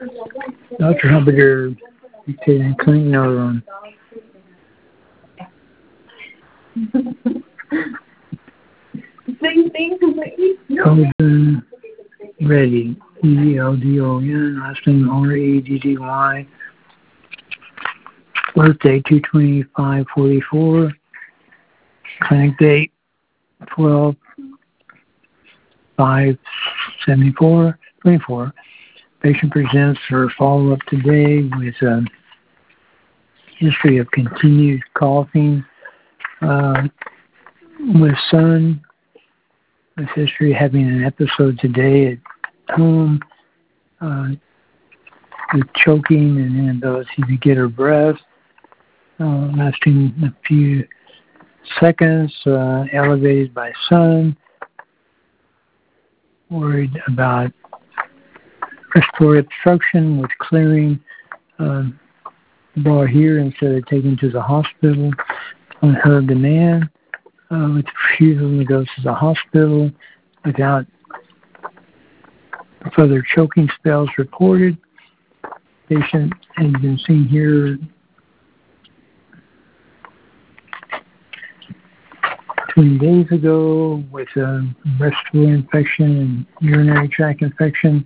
Dr. Humberger, dictating clinic note on Same thing completely. Coden ready. ELDON, last name owner EDDY. Birthday 2/25/44. Clinic date 12/5/74/24. Patient presents her follow-up today with a history of continued coughing with son, with history of having an episode today at home, with choking and inability to get her breath, lasting a few seconds, elevated by son, worried about respiratory obstruction with clearing, brought here instead of taken to the hospital on her demand, with refusal to go to the hospital without further choking spells reported. Patient has been seen here 20 days ago with a respiratory infection and urinary tract infection.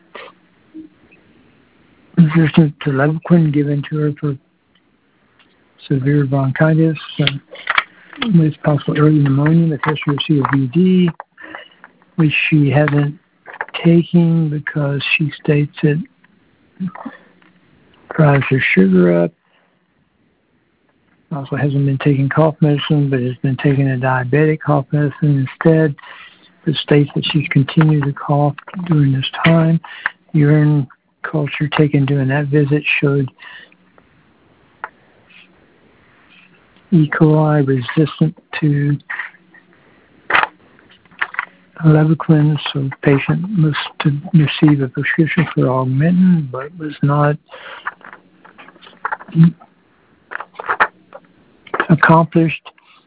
Resistant to Levaquin given to her for severe bronchitis with possible early pneumonia with history of COPD, which she hasn't taken because she states it drives her sugar up. Also hasn't been taking cough medicine, but has been taking a diabetic cough medicine instead. It states that she's continued to cough during this time. Urine culture taken during that visit showed E. coli resistant to Levaquin, so the patient must receive a prescription for Augmentin, but was not accomplished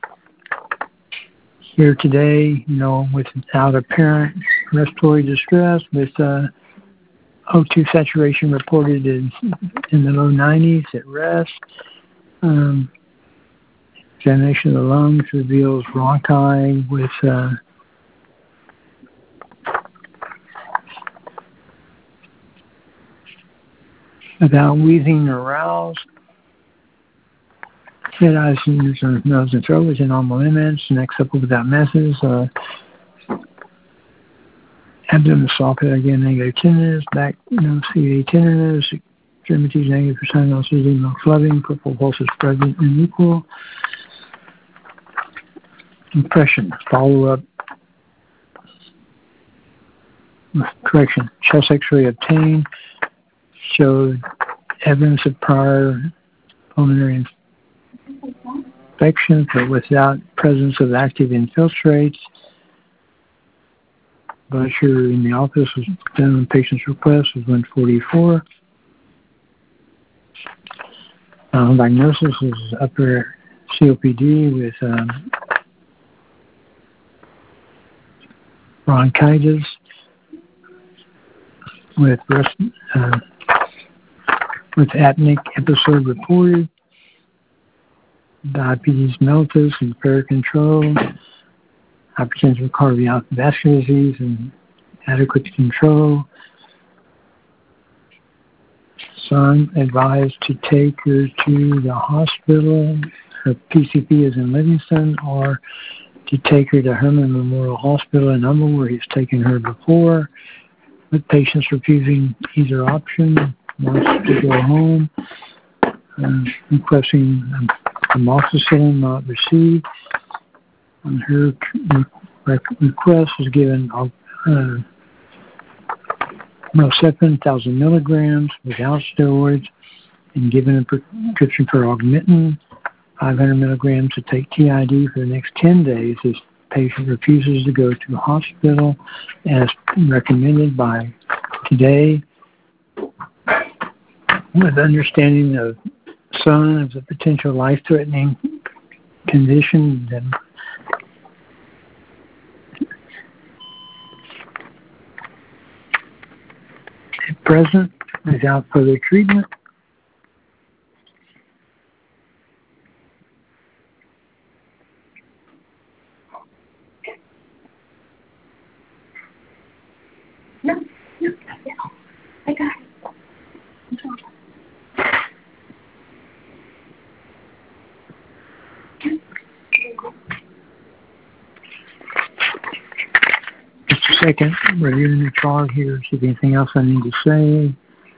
here today, without apparent respiratory distress, with O2 saturation reported in the low 90s at rest. Examination of the lungs reveals bronchi with without wheezing or rouse. Red eyes, nose, and throat was in normal limits. Neck supple without messes. Abdomen socket again, negative tenderness. Back, CVA tenderness. Extremities negative for sinus, edema, flubbing. Purple pulses present and equal. Impression. Follow up. Correction. Chest X-ray obtained showed evidence of prior pulmonary infection, but without presence of active infiltrates. Blood sugar in the office was done on patient's request was 144. Diagnosis is upper COPD with bronchitis, with apneic episode reported. Diabetes mellitus, impaired control, hypertensive cardiovascular disease, and adequate control. Son advised to take her to the hospital. Her PCP is in Livingston, or to take her to Herman Memorial Hospital in Humble, where he's taken her before, with patients refusing either option, wants to go home, requesting amoxicillin not received. On her request was given Milsepin 1,000 milligrams without steroids, and given a prescription for Augmentin 500 milligrams to take TID for the next 10 days. This patient refuses to go to the hospital as recommended by today, with understanding of son as a potential life-threatening condition. Then at present, without further treatment. No, I got it. Just a second, reviewing the chart here, see if anything else I need to say.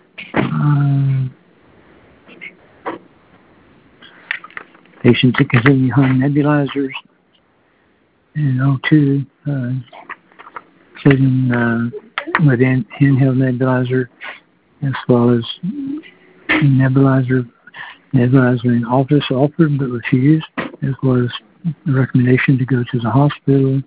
Patients that continue behind nebulizers and O2, sitting with handheld nebulizer, as well as nebulizer in office offered but refused, as well as the recommendation to go to the hospital.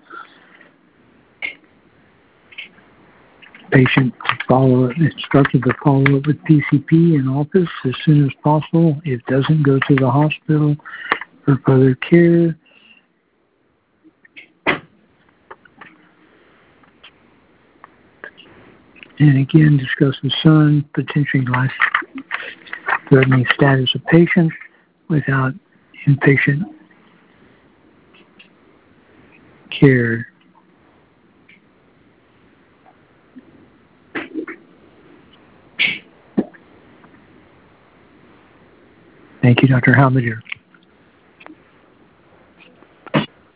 Patient instructed to follow up with PCP in office as soon as possible. If doesn't, go to the hospital for further care. And again, discuss the son, potentially life-threatening status of patient without inpatient care. Thank you, Dr. Halberdier.